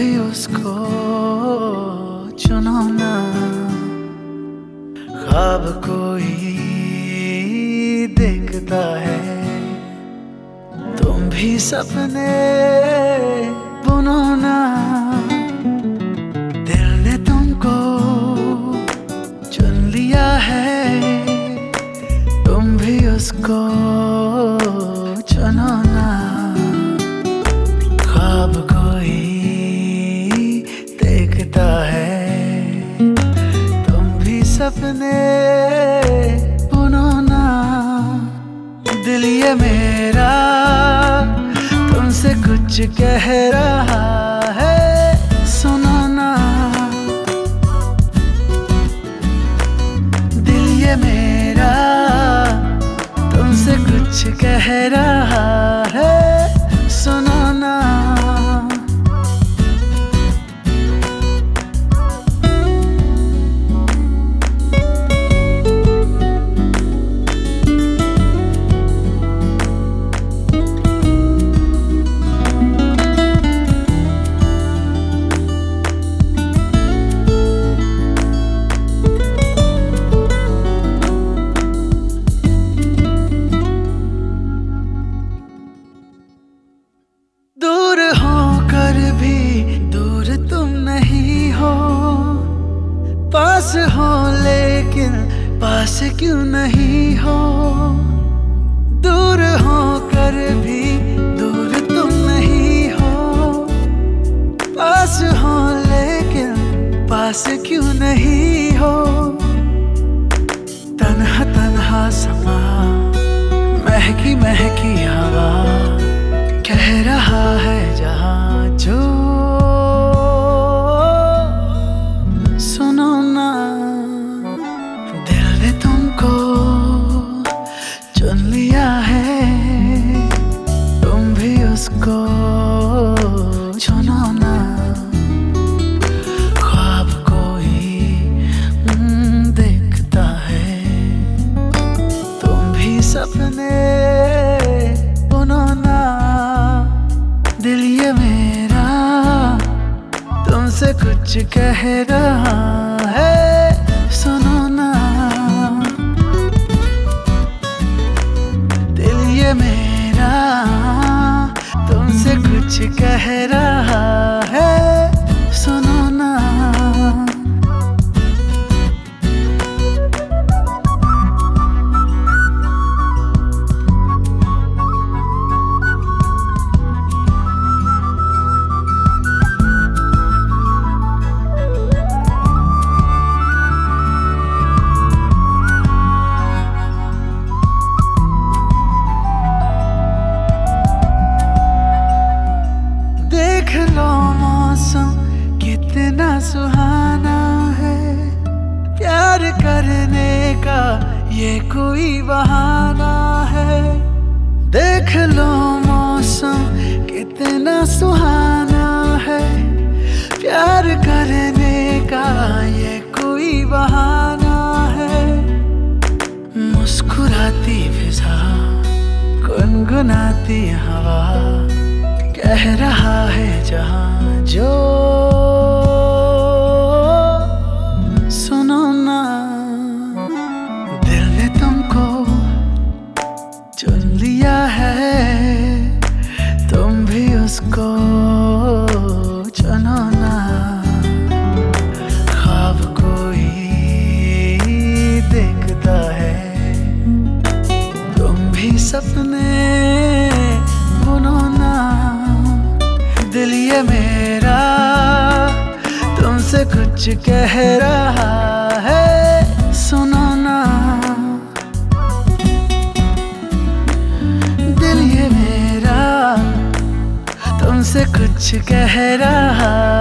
भी उसको चुनो ना। ख्वाब कोई देखता है, तुम भी सपने बुनो ना। दिल ने तुमको चुन लिया है, तुम भी उसको चुनो ना। ख्वाब कोई देखता है, तुम भी सपने बुनो ना। दिल ये मेरा तुमसे कुछ कह रहा है, सुनो ना। दिल ये मेरा तुमसे कुछ कह रहा है, सुनो ना। दूर होकर भी दूर तुम नहीं हो, पास हो लेकिन पास क्यों नहीं हो। दूर होकर भी दूर तुम नहीं हो, पास हो लेकिन पास क्यों नहीं हो। तन्हा तन्हा समा, महकी महकी हवा, कह रहा है जहां जो, सुनो ना। दिल ने तुमको चुन लिया है, तुम भी उसको चुनो ना। ख्वाब कोई देखता है, तुम भी सपने बुनो ना। दिल ये मेरा तुमसे कुछ कह रहा है, सुनो ना। दिल ये मेरा तुमसे कुछ कह रहा है, सुनो ना। देख लो मौसम कितना सुहाना है, प्यार करने का ये कोई बहाना है। देख लो मौसम कितना सुहाना है, प्यार करने का ये कोई बहाना है। मुस्कुराती फिजा, गुनगुनाती हवा, कह रहा है जहां जो, सुनो ना। दिल ने तुमको चुन लिया है, तुम भी उसको चुनो ना। ख्वाब कोई देखता है, तुम भी सपने बुनो ना। दिल ये मेरा तुमसे कुछ कह रहा है, सुनो ना। दिल ये मेरा तुमसे कुछ कह रहा